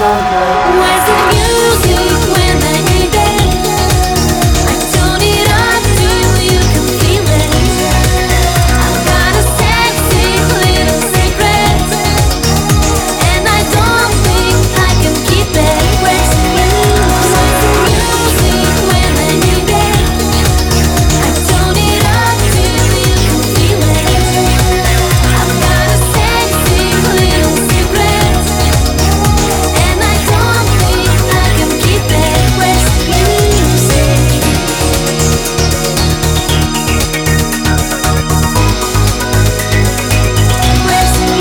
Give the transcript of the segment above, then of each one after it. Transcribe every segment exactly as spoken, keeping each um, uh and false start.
Where's the music when I need it? I turn it up till you can feel it. I've got a sexy little secret, and I don't think I can keep it. Where's the music when I need it? I turn it up till you can feel it. I've got a sexy little secret, and I don't think I can keep it. Where's the music? Where's the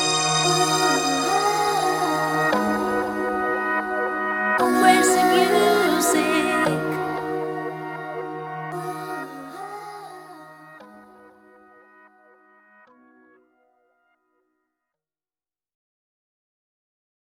music? Where's the music?